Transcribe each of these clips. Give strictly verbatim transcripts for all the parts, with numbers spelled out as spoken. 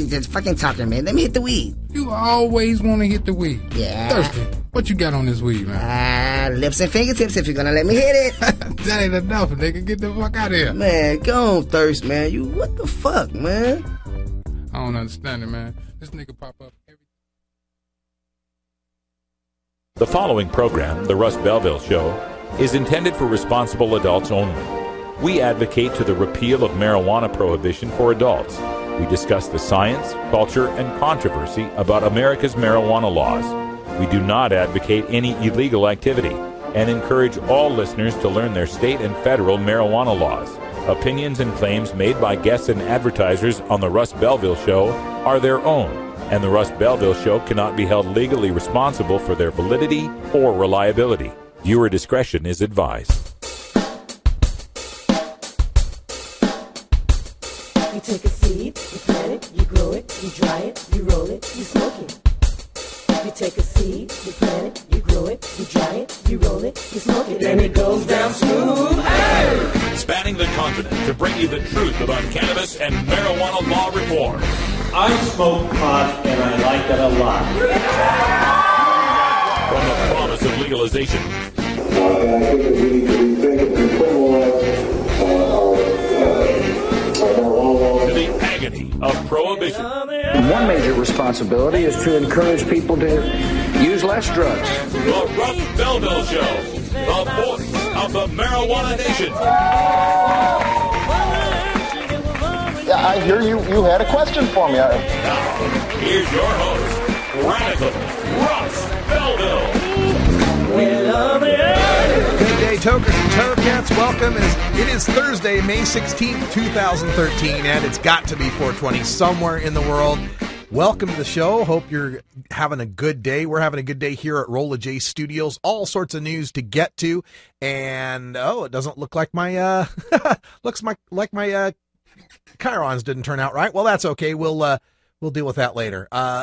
just fucking talking, man. Let me hit the weed. You always want to hit the weed. Yeah. Thirsty. What you got on this weed, man? Ah, lips and fingertips if you're gonna let me hit it. That ain't enough, nigga. Get the fuck out of here. Man, go on, Thirst, man. You, what the fuck, man? I don't understand it, man. This nigga pop up every... The following program, The Russ Belville Show, is intended for responsible adults only. We advocate to the repeal of marijuana prohibition for adults. We discuss the science, culture, and controversy about America's marijuana laws. We do not advocate any illegal activity and encourage all listeners to learn their state and federal marijuana laws. Opinions and claims made by guests and advertisers on The Russ Belville Show are their own, and The Russ Belville Show cannot be held legally responsible for their validity or reliability. Viewer discretion is advised. You take a seed, you plant it, you grow it, you dry it, you roll it, you smoke it. You take a seed, you plant it, you grow it, you dry it, you roll it, you smoke it, and it goes down smooth. Hey! Spanning the continent to bring you the truth about cannabis and marijuana law reform. I smoke pot and I like it a lot. From the promise of legalization. Uh, and I think that we need to rethink and decriminalize uh, our, uh, our marijuana laws. To the agony of prohibition. One major responsibility is to encourage people to use less drugs. The Russ Belville Show, the voice of the marijuana nation. Yeah, I hear you. You had a question for me. Now, here's your host, Radical Russ Belville. Good day, Tokers and Toadcats. Welcome. It is Thursday, May sixteenth, twenty thirteen, and it's got to be four twenty somewhere in the world. Welcome to the show. Hope you're having a good day. We're having a good day here at Rolla J Studios. All sorts of news to get to, and oh, it doesn't look like my uh, looks my like my uh, chyrons didn't turn out right. Well, that's okay. We'll uh, we'll deal with that later. Uh,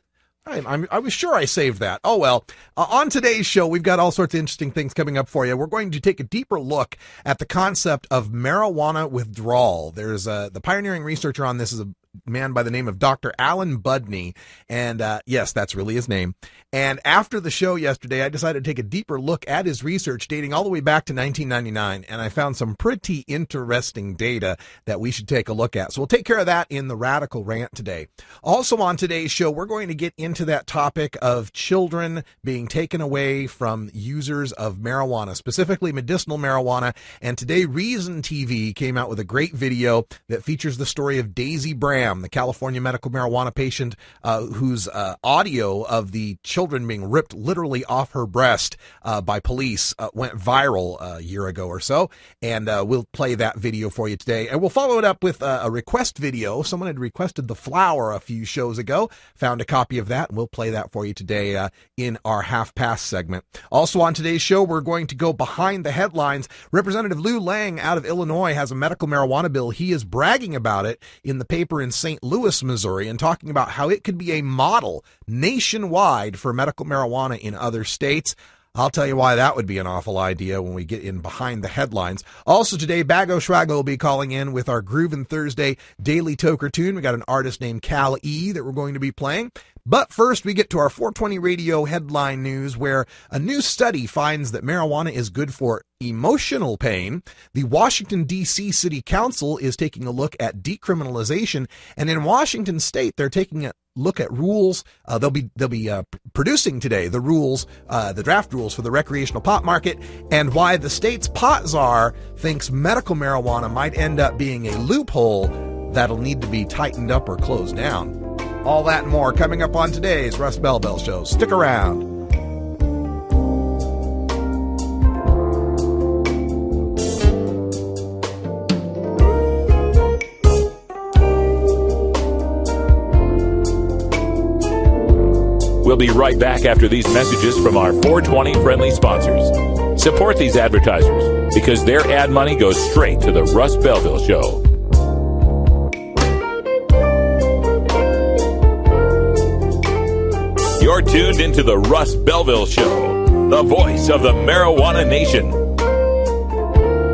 I, I'm, I was sure I saved that. Oh, well. Uh, on today's show, we've got all sorts of interesting things coming up for you. We're going to take a deeper look at the concept of marijuana withdrawal. There's uh, the pioneering researcher on this is a man by the name of Doctor Alan Budney. And uh, yes, that's really his name. And after the show yesterday, I decided to take a deeper look at his research dating all the way back to nineteen ninety-nine. And I found some pretty interesting data that we should take a look at. So we'll take care of that in the Radical Rant today. Also on today's show, we're going to get into that topic of children being taken away from users of marijuana, specifically medicinal marijuana. And today, Reason T V came out with a great video that features the story of Daisy Bram, the California medical marijuana patient uh, whose uh, audio of the children being ripped literally off her breast uh, by police uh, went viral a year ago or so. And uh, we'll play that video for you today. And we'll follow it up with uh, a request video. Someone had requested The Flower a few shows ago. Found a copy of that, and we'll play that for you today uh, in our half-past segment. Also on today's show, we're going to go behind the headlines. Representative Lou Lang out of Illinois has a medical marijuana bill. He is bragging about it in the paper in Saint Louis, Missouri, and talking about how it could be a model nationwide for medical marijuana in other states. I'll tell you why that would be an awful idea when we get in behind the headlines. Also today, Bago Schwago will be calling in with our Groovin' Thursday Daily Toker tune. We got an artist named Cal E that we're going to be playing. But first, we get to our four twenty radio headline news, where a new study finds that marijuana is good for emotional pain. The Washington, D C City Council is taking a look at decriminalization. And in Washington State, they're taking a look at rules. Uh, they'll be they'll be uh, producing today the rules, uh, the draft rules for the recreational pot market, and why the state's pot czar thinks medical marijuana might end up being a loophole that'll need to be tightened up or closed down. All that and more coming up on today's Russ Belville Show. Stick around. We'll be right back after these messages from our four twenty friendly sponsors. Support these advertisers because their ad money goes straight to the Russ Belville Show. You're tuned into the Russ Belville Show, the voice of the marijuana nation.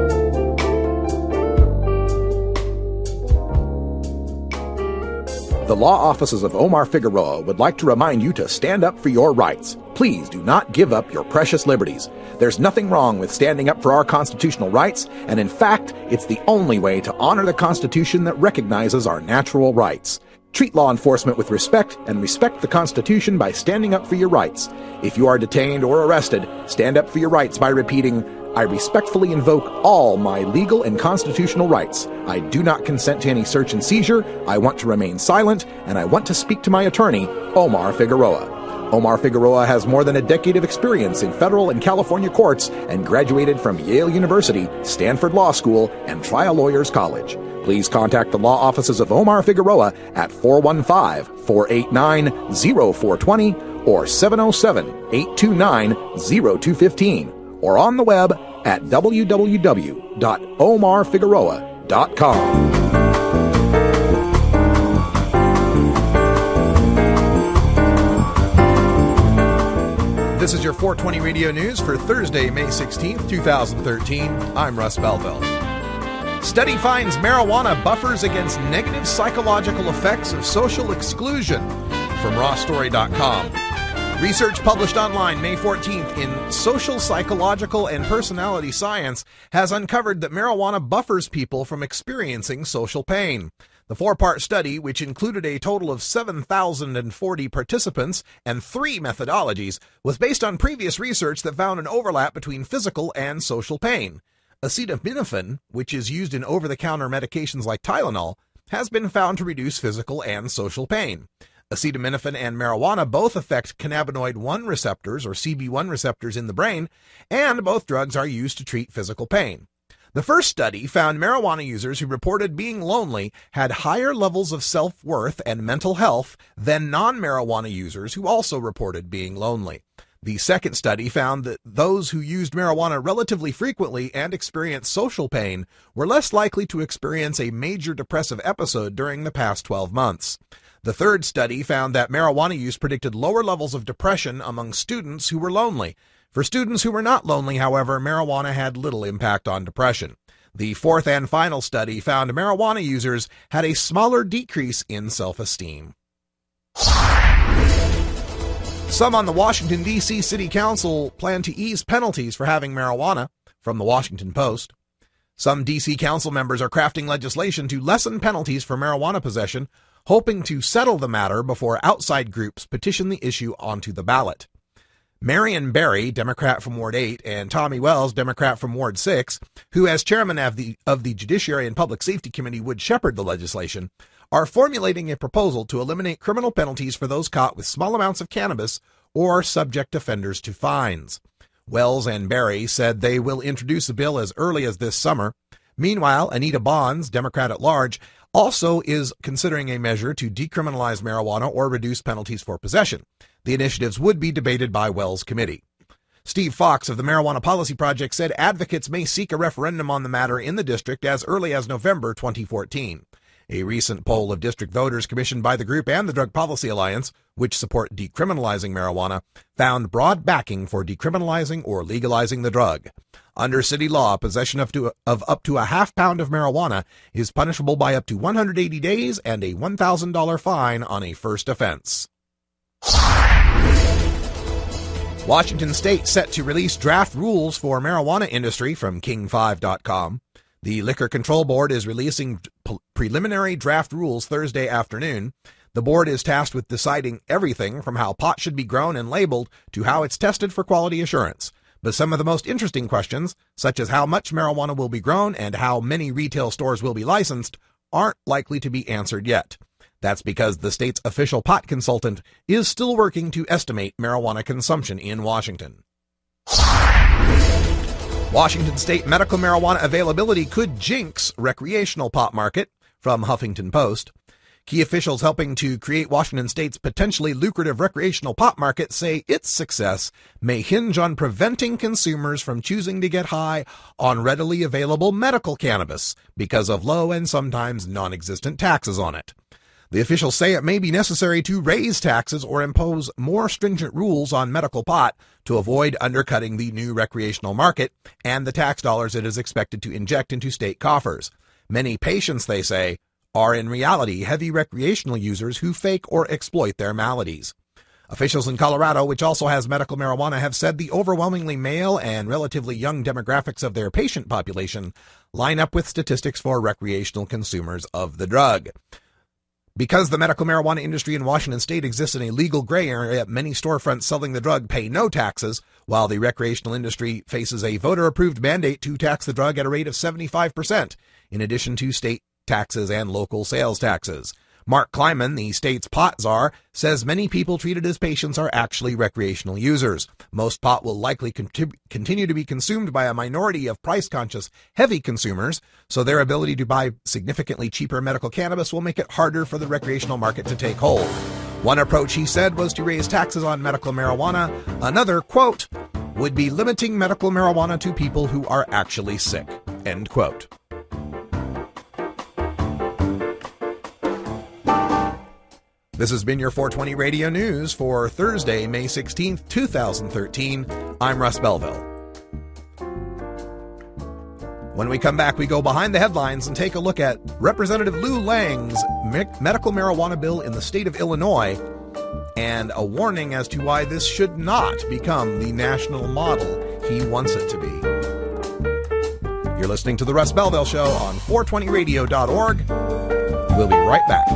The The law offices of Omar Figueroa would like to remind you to stand up for your rights. Please do not give up your precious liberties. There's nothing wrong with standing up for our constitutional rights, and in fact, it's the only way to honor the Constitution that recognizes our natural rights. Treat law enforcement with respect and respect the Constitution by standing up for your rights. If you are detained or arrested, stand up for your rights by repeating, I respectfully invoke all my legal and constitutional rights. I do not consent to any search and seizure. I want to remain silent, and I want to speak to my attorney, Omar Figueroa. Omar Figueroa has more than a decade of experience in federal and California courts and graduated from Yale University, Stanford Law School, and Trial Lawyers College. Please contact the law offices of Omar Figueroa at four one five, four eight nine, zero four two zero or seven oh seven, eight two nine, zero two one five or on the web at w w w dot omar figueroa dot com. This is your four twenty Radio News for Thursday, May sixteenth, twenty thirteen. I'm Russ Belville. Study finds marijuana buffers against negative psychological effects of social exclusion, from raw story dot com. Research published online May fourteenth in Social, Psychological, and Personality Science has uncovered that marijuana buffers people from experiencing social pain. The four-part study, which included a total of seven thousand forty participants and three methodologies, was based on previous research that found an overlap between physical and social pain. Acetaminophen, which is used in over-the-counter medications like Tylenol, has been found to reduce physical and social pain. Acetaminophen and marijuana both affect cannabinoid one receptors, or C B one receptors, in the brain, and both drugs are used to treat physical pain. The first study found marijuana users who reported being lonely had higher levels of self-worth and mental health than non-marijuana users who also reported being lonely. The second study found that those who used marijuana relatively frequently and experienced social pain were less likely to experience a major depressive episode during the past twelve months. The third study found that marijuana use predicted lower levels of depression among students who were lonely. For students who were not lonely, however, marijuana had little impact on depression. The fourth and final study found marijuana users had a smaller decrease in self-esteem. Some on the Washington, D C City Council plan to ease penalties for having marijuana, from the Washington Post. Some D C Council members are crafting legislation to lessen penalties for marijuana possession, hoping to settle the matter before outside groups petition the issue onto the ballot. Marion Barry, Democrat from Ward eight, and Tommy Wells, Democrat from Ward six, who as chairman of the, of the Judiciary and Public Safety Committee would shepherd the legislation, are formulating a proposal to eliminate criminal penalties for those caught with small amounts of cannabis or subject offenders to fines. Wells and Barry said they will introduce the bill as early as this summer. Meanwhile, Anita Bonds, Democrat at large, also is considering a measure to decriminalize marijuana or reduce penalties for possession. The initiatives would be debated by Wells' committee. Steve Fox of the Marijuana Policy Project said advocates may seek a referendum on the matter in the district as early as November twenty fourteen. A recent poll of district voters commissioned by the group and the Drug Policy Alliance, which support decriminalizing marijuana, found broad backing for decriminalizing or legalizing the drug. Under city law, possession of, to, of up to a half pound of marijuana is punishable by up to one hundred eighty days and a one thousand dollars fine on a first offense. Washington State set to release draft rules for marijuana industry, from king five dot com. The Liquor Control Board is releasing p- preliminary draft rules Thursday afternoon. The board is tasked with deciding everything from how pot should be grown and labeled to how it's tested for quality assurance. But some of the most interesting questions, such as how much marijuana will be grown and how many retail stores will be licensed, aren't likely to be answered yet. That's because the state's official pot consultant is still working to estimate marijuana consumption in Washington. Washington State medical marijuana availability could jinx recreational pot market, from Huffington Post. Key officials helping to create Washington State's potentially lucrative recreational pot market say its success may hinge on preventing consumers from choosing to get high on readily available medical cannabis because of low and sometimes non-existent taxes on it. The officials say it may be necessary to raise taxes or impose more stringent rules on medical pot to avoid undercutting the new recreational market and the tax dollars it is expected to inject into state coffers. Many patients, they say, are in reality heavy recreational users who fake or exploit their maladies. Officials in Colorado, which also has medical marijuana, have said the overwhelmingly male and relatively young demographics of their patient population line up with statistics for recreational consumers of the drug. Because the medical marijuana industry in Washington state exists in a legal gray area, many storefronts selling the drug pay no taxes, while the recreational industry faces a voter-approved mandate to tax the drug at a rate of seventy-five percent, in addition to state taxes and local sales taxes. Mark Kleiman, the state's pot czar, says many people treated as patients are actually recreational users. Most pot will likely contrib- continue to be consumed by a minority of price-conscious, heavy consumers, so their ability to buy significantly cheaper medical cannabis will make it harder for the recreational market to take hold. One approach, he said, was to raise taxes on medical marijuana. Another, quote, would be limiting medical marijuana to people who are actually sick, end quote. This has been your four twenty Radio News for Thursday, May sixteenth, twenty thirteen. I'm Russ Belville. When we come back, we go behind the headlines and take a look at Representative Lou Lang's me- medical marijuana bill in the state of Illinois and a warning as to why this should not become the national model he wants it to be. You're listening to The Russ Belville Show on four twenty radio dot org. We'll be right back.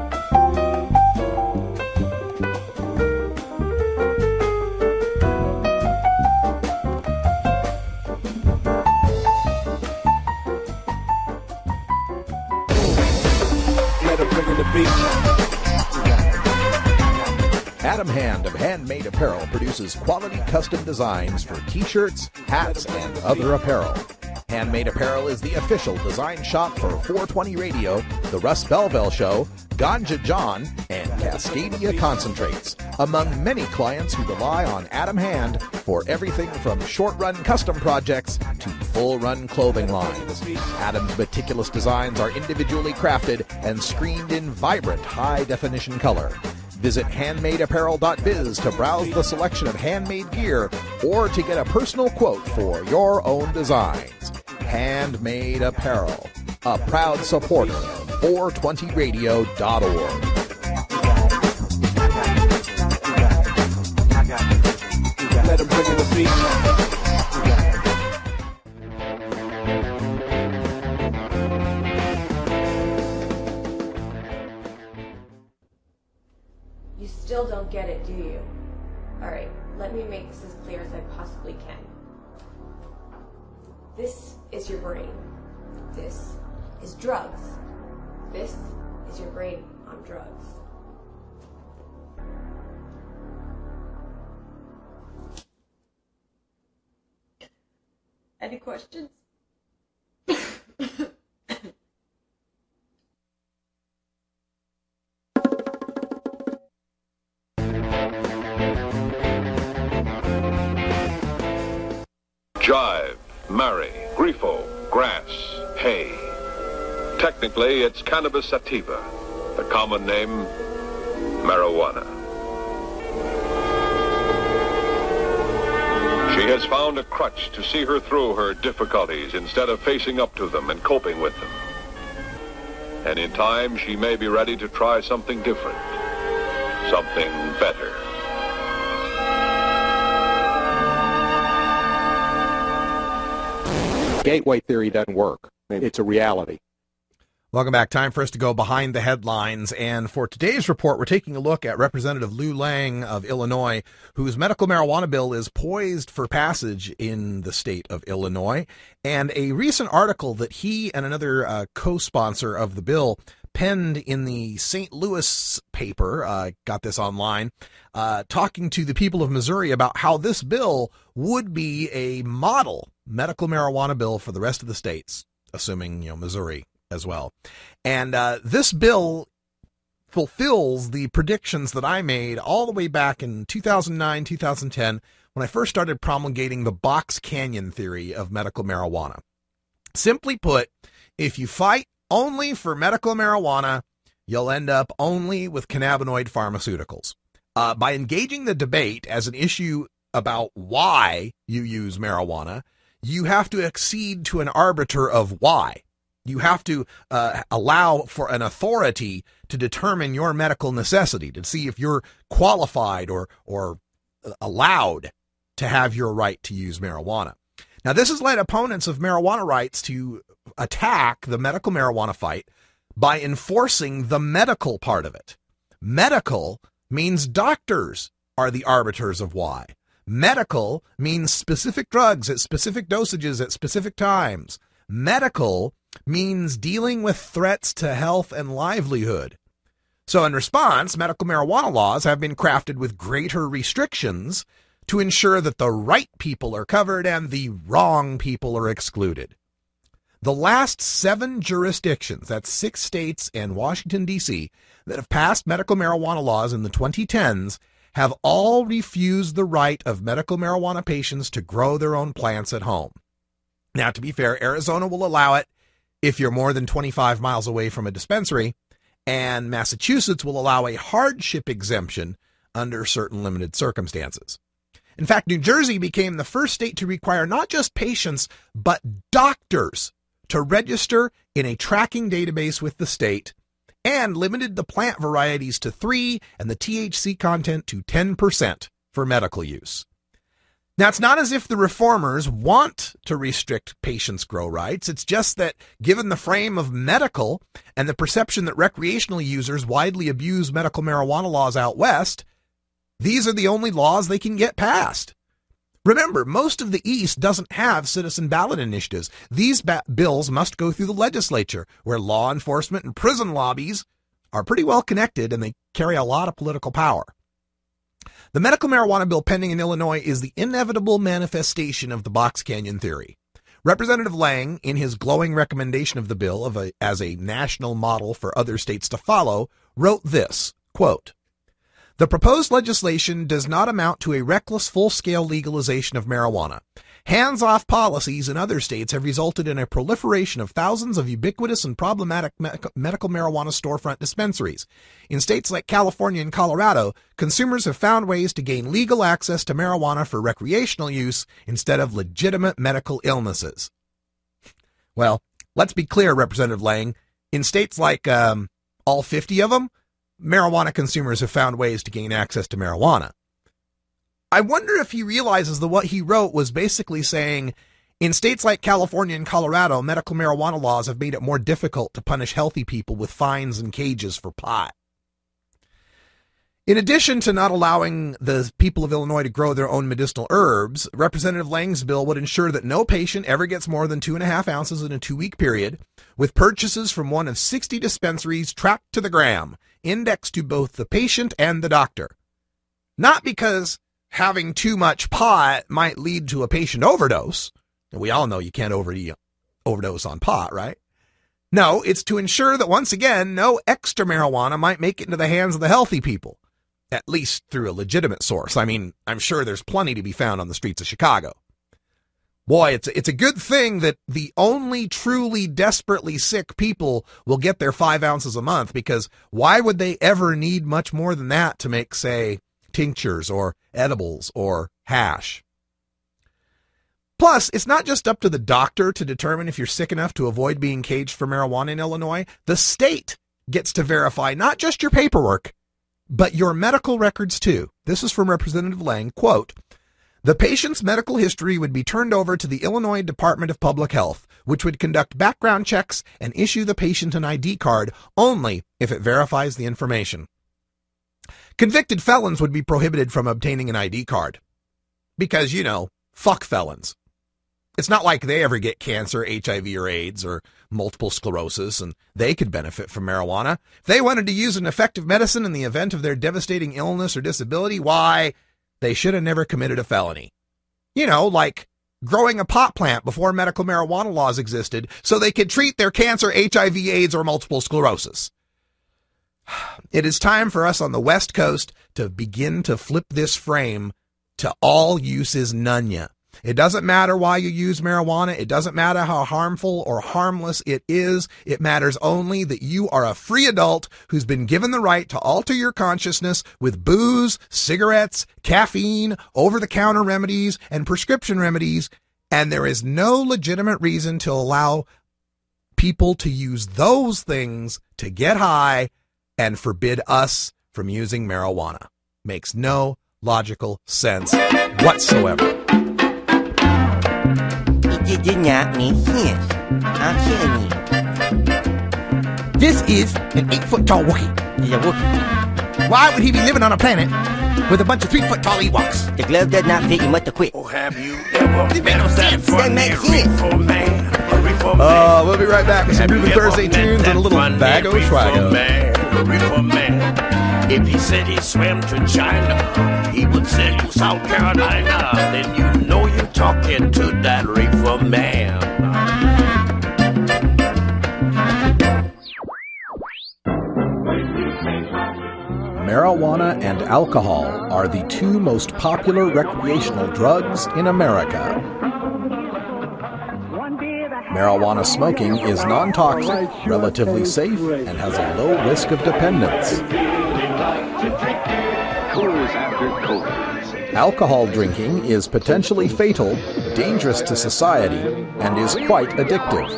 Adam Hand of Handmade Apparel produces quality custom designs for t-shirts, hats, and other apparel. Handmade Apparel is the official design shop for four twenty Radio, The Russ Belville Show, Ganja John, and Cascadia Concentrates, among many clients who rely on Adam Hand for everything from short-run custom projects to full-run clothing lines. Adam's meticulous designs are individually crafted and screened in vibrant, high-definition color. Visit handmade apparel dot biz to browse the selection of handmade gear or to get a personal quote for your own designs. Handmade Apparel, a proud supporter of four twenty radio dot org. Let him bring in the beat. Still don't get it, do you? Alright, let me make this as clear as I possibly can. This is your brain. This is drugs. This is your brain on drugs. Any questions? Jive, marry, grifo, grass, hay. Technically, it's cannabis sativa, the common name, marijuana. She has found a crutch to see her through her difficulties instead of facing up to them and coping with them. And in time, she may be ready to try something different, something better. Gateway theory doesn't work. It's a reality. Welcome back. Time for us to go behind the headlines. And for today's report, we're taking a look at Representative Lou Lang of Illinois, whose medical marijuana bill is poised for passage in the state of Illinois. And a recent article that he and another uh, co-sponsor of the bill penned in the Saint Louis paper, uh, got this online, uh, talking to the people of Missouri about how this bill would be a model medical marijuana bill for the rest of the states, assuming, you know, Missouri as well. And uh, this bill fulfills the predictions that I made all the way back in two thousand nine, two thousand ten, when I first started promulgating the Box Canyon theory of medical marijuana. Simply put, if you fight only for medical marijuana, you'll end up only with cannabinoid pharmaceuticals. Uh, by engaging the debate as an issue about why you use marijuana, you have to accede to an arbiter of why. You have to uh, allow for an authority to determine your medical necessity, to see if you're qualified or or allowed to have your right to use marijuana. Now, this has led opponents of marijuana rights to attack the medical marijuana fight by enforcing the medical part of it. Medical means doctors are the arbiters of why. Medical means specific drugs at specific dosages at specific times. Medical means dealing with threats to health and livelihood. So in response, medical marijuana laws have been crafted with greater restrictions to ensure that the right people are covered and the wrong people are excluded. The last seven jurisdictions, that's six states and Washington, D C, that have passed medical marijuana laws in the twenty tens have all refused the right of medical marijuana patients to grow their own plants at home. Now, to be fair, Arizona will allow it if you're more than twenty-five miles away from a dispensary, and Massachusetts will allow a hardship exemption under certain limited circumstances. In fact, New Jersey became the first state to require not just patients, but doctors to register in a tracking database with the state, and limited the plant varieties to three and the T H C content to ten percent for medical use. Now, it's not as if the reformers want to restrict patients' grow rights. It's just that given the frame of medical and the perception that recreational users widely abuse medical marijuana laws out west, these are the only laws they can get passed. Remember, most of the East doesn't have citizen ballot initiatives. These ba- bills must go through the legislature, where law enforcement and prison lobbies are pretty well connected and they carry a lot of political power. The medical marijuana bill pending in Illinois is the inevitable manifestation of the Box Canyon theory. Representative Lang, in his glowing recommendation of the bill of a, as a national model for other states to follow, wrote this, quote, "The proposed legislation does not amount to a reckless full-scale legalization of marijuana. Hands-off policies in other states have resulted in a proliferation of thousands of ubiquitous and problematic me- medical marijuana storefront dispensaries. In states like California and Colorado, consumers have found ways to gain legal access to marijuana for recreational use instead of legitimate medical illnesses." Well, let's be clear, Representative Lang. In states like um, all fifty of them, marijuana consumers have found ways to gain access to marijuana. I wonder if he realizes that what he wrote was basically saying, in states like California and Colorado, medical marijuana laws have made it more difficult to punish healthy people with fines and cages for pot. In addition to not allowing the people of Illinois to grow their own medicinal herbs, Representative Lang's bill would ensure that no patient ever gets more than two and a half ounces in a two-week period, with purchases from one of sixty dispensaries tracked to the gram, indexed to both the patient and the doctor. Not because having too much pot might lead to a patient overdose. And we all know you can't over- overdose on pot, right? No, it's to ensure that, once again, no extra marijuana might make it into the hands of the healthy people, at least through a legitimate source. I mean, I'm sure there's plenty to be found on the streets of Chicago. Boy, it's it's a good thing that the only truly desperately sick people will get their five ounces a month, because why would they ever need much more than that to make, say, tinctures or edibles or hash? Plus, it's not just up to the doctor to determine if you're sick enough to avoid being caged for marijuana in Illinois. The state gets to verify not just your paperwork, but your medical records too. This is from Representative Lang, quote, "The patient's medical history would be turned over to the Illinois Department of Public Health, which would conduct background checks and issue the patient an I D card only if it verifies the information. Convicted felons would be prohibited from obtaining an I D card. Because, you know, fuck felons. It's not like they ever get cancer, H I V or AIDS, or multiple sclerosis, and they could benefit from marijuana. If they wanted to use an effective medicine in the event of their devastating illness or disability, why, they should have never committed a felony. You know, like growing a pot plant before medical marijuana laws existed so they could treat their cancer, H I V, AIDS, or multiple sclerosis. It is time for us on the West Coast to begin to flip this frame to all use is none ya. It doesn't matter why you use marijuana. It doesn't matter how harmful or harmless it is. It matters only that you are a free adult who's been given the right to alter your consciousness with booze, cigarettes, caffeine, over-the-counter remedies, and prescription remedies, and there is no legitimate reason to allow people to use those things to get high and forbid us from using marijuana. Makes no logical sense whatsoever. It did not make sense. I'm telling you. This is an eight-foot-tall Wookiee. He's a Wookiee. Why would he be living on a planet with a bunch of three-foot-tall Ewoks? The glove does not fit him, what to quit. Oh, have you ever It made no sense. Doesn't make sense. Uh, we'll be right back with some Groovin' Thursday tunes and a little Bago Schwago. If he said he swam to China, he would sell you South Carolina. Then you know you're talking to that reefer man. Marijuana and alcohol are the two most popular recreational drugs in America. Marijuana smoking is non-toxic, relatively safe, and has a low risk of dependence. Alcohol drinking is potentially fatal, dangerous to society, and is quite addictive.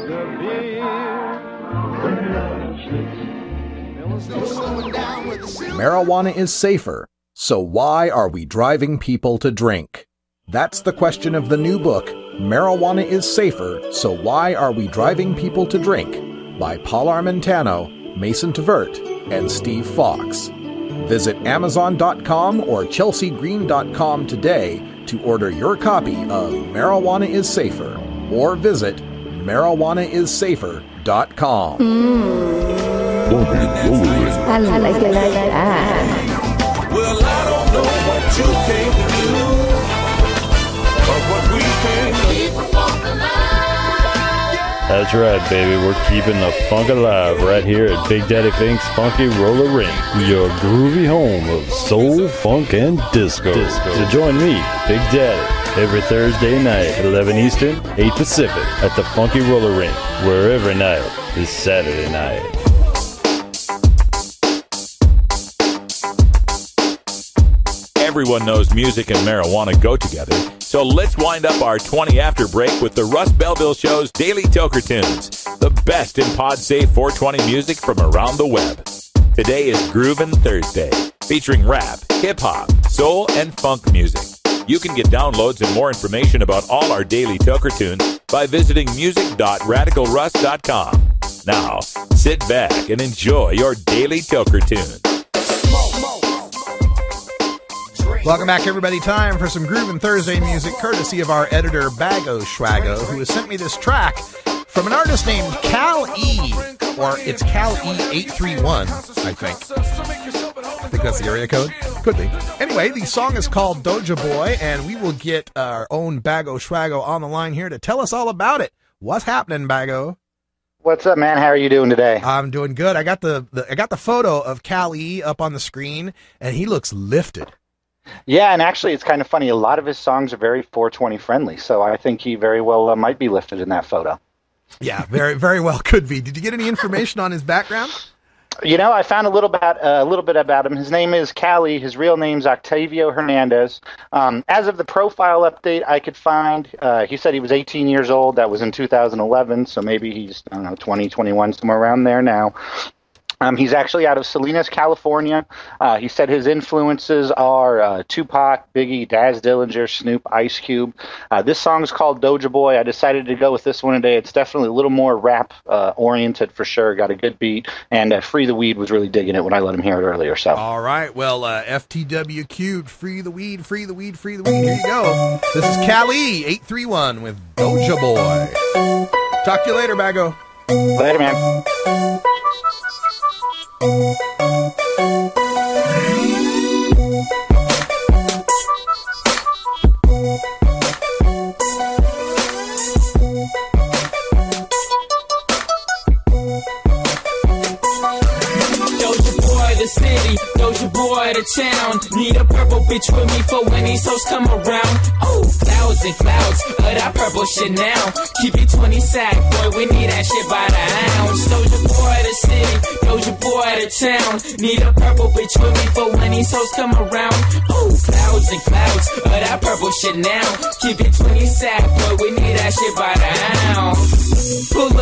Marijuana is safer, so why are we driving people to drink? That's the question of the new book, Marijuana is Safer, So Why Are We Driving People to Drink? By Paul Armentano, Mason Tvert, and Steve Fox. Visit Amazon dot com or Chelsea Green dot com today to order your copy of Marijuana is Safer, or visit marijuana is safer dot com. Mm. I like it like that. Well, I don't know what you came to do, but what we came to keep the funk alive. That's right, baby. We're keeping the funk alive right here at Big Daddy Fink's Funky Roller Ring, your groovy home of soul, funk, and disco. disco. So join me, Big Daddy, every Thursday night at eleven Eastern, eight Pacific at the Funky Roller Ring, where every night is Saturday night. Everyone knows music and marijuana go together, so let's wind up our twenty after break with the Russ Belville Show's Daily Toker Tunes, the best in pod-safe four twenty music from around the web. Today is Groovin' Thursday, featuring rap, hip-hop, soul, and funk music. You can get downloads and more information about all our Daily Toker Tunes by visiting music dot radical russ dot com. Now, sit back and enjoy your Daily Toker Tunes. Welcome back, everybody. Time for some Groovin' Thursday music, courtesy of our editor, Bago Schwago, who has sent me this track from an artist named Cal E, or it's Cal E eight three one, I think. I think that's the area code. Could be. Anyway, the song is called Doja Boy, and we will get our own Bago Schwago on the line here to tell us all about it. What's happening, Bago? What's up, man? How are you doing today? I'm doing good. I got the, the I got the photo of Cal E up on the screen, and he looks lifted. Yeah, and actually, it's kind of funny. A lot of his songs are very four twenty friendly, so I think he very well uh, might be lifted in that photo. Yeah, very, very well could be. Did you get any information on his background? You know, I found a little about uh, a little bit about him. His name is Cali. His real name's Octavio Hernandez. Um, as of the profile update I could find, uh, he said he was eighteen years old. That was in two thousand eleven, so maybe he's, I don't know, twenty, twenty-one, somewhere around there now. Um, he's actually out of Salinas, California. Uh, he said his influences are uh, Tupac, Biggie, Daz Dillinger, Snoop, Ice Cube. Uh, this song is called Doja Boy. I decided to go with this one today. It's definitely a little more rap-oriented uh, for sure. Got a good beat. And uh, Free the Weed was really digging it when I let him hear it earlier. So. All right. Well, uh, F T W Q'd, Free the Weed, Free the Weed, Free the Weed. Here you go. This is Cali eight three one with Doja Boy. Talk to you later, Bago. Later, man. City, Doja Boy the town. Need a purple bitch with me for when these hoes come around. Oh, clouds and clouds of that purple shit now. Keep it twenty sack, boy, we need that shit by the ounce. Doja Boy the city, Doja Boy the town. Need a purple bitch with me for when these hoes come around. Oh, clouds and clouds of that purple shit now. Keep it twenty sack, boy, we need that shit by the ounce. Pull up,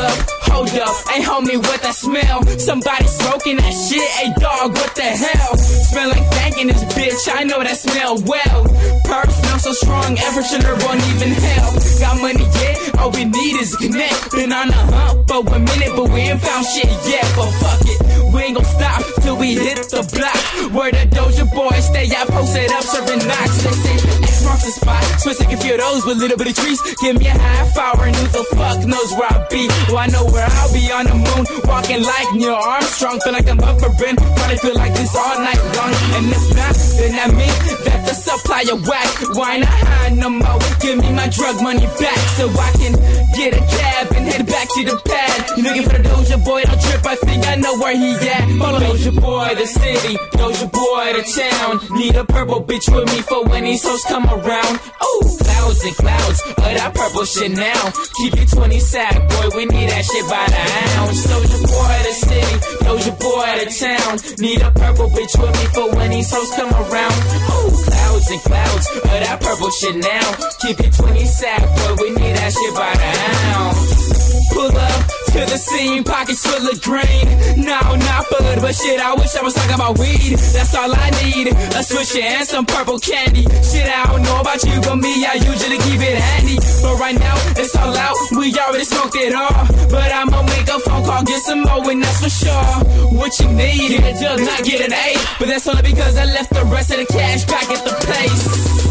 Hold up, hey homie, what that smell? Somebody smoking that shit, hey dog, what the hell? Smell like dank in this bitch, I know that smell well. Perk smell so strong, ever sugar won't even help. Got money, yeah, all we need is a connect. Been on the hunt for a minute, but we ain't found shit yet. But fuck it, we ain't gon' stop till we hit the block. Where the Doja boys stay, I posted up serving knocks. They say X marks the spot, Swiss I can feel those with a little bit of trees. Give me a half hour and who the fuck knows where I'll be. Well, I know where I'll be on the moon, walking like Neil Armstrong. Feel like I'm hovering, probably feel like this all night long. And if not, then I mean that the supply of whack. Why not hide no more? Give me my drug money back so I can get a cab and head back to the pad. You looking for the Doja boy? Don't trip, I think I know where he at. Follow Doja boy, the city, Doja boy, the town. Need a purple bitch with me for when these hoes come around. Oh, clouds and clouds of that purple shit now. Keep your twenty sack, boy, we need that shit by the ounce. Doja boy, the city, Doja boy, the town. Need a purple bitch with me for when these hoes come around. Oh, clouds and clouds of that purple shit now. Keep your twenty sack, boy, we need that shit by the ounce. Pull up to the scene, pockets full of green. No, not bud, but shit, I wish I was talking about weed. That's all I need, a swisher and some purple candy. Shit, I don't know about you, but me, I usually keep it handy. But right now, it's all out, we already smoked it all. But I'ma make a phone call, get some more, and that's for sure. What you need, get a jug, not get an eight. But that's only because I left the rest of the cash back at the place.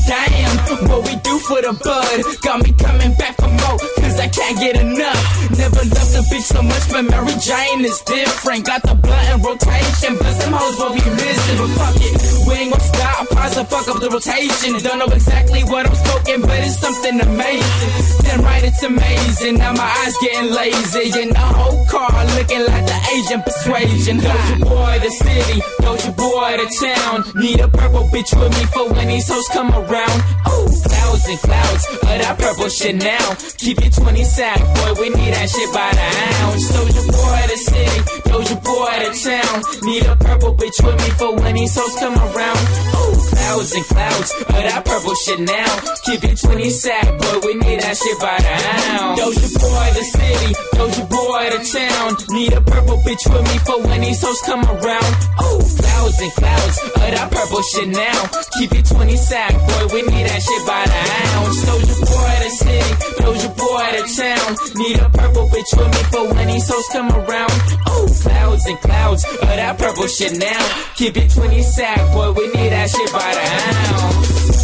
Damn, what we do for the bud got me coming back for more, cause I can't get enough. Never loved a bitch so much, but Mary Jane is different. Got the blunt in rotation, but some hoes will be missing. But fuck it, we ain't gon' stop, pause the fuck up the rotation. Don't know exactly what I'm smoking, but it's something amazing. Then right, it's amazing, now my eyes getting lazy. And the whole car looking like the Asian persuasion. Doja boy, the city, Doja boy, the town. Need a purple bitch with me for when these hoes come around. Oh, clouds and clouds of that purple shit now. Keep your twenty sack, boy, we need that shit by the ounce. Doja boy, the city, Doja boy, the town. Need a purple bitch with me for when these hoes come around. Oh, clouds and clouds of that purple shit now. Keep your twenty sack, boy, we need that shit by the ounce. Doja boy, the city, Doja boy, the town. Need a purple bitch with me for when these hoes come around. Oh, clouds and clouds of that purple shit now. Keep your twenty sack, boy, we need that shit by the ounce. Doja boy, the city, Doja boy, the town. Need a purple bitch with me for when these hoes come around. Oh, clouds and clouds of that purple shit now. Keep your twenty sack, boy, we need that shit by the ounce.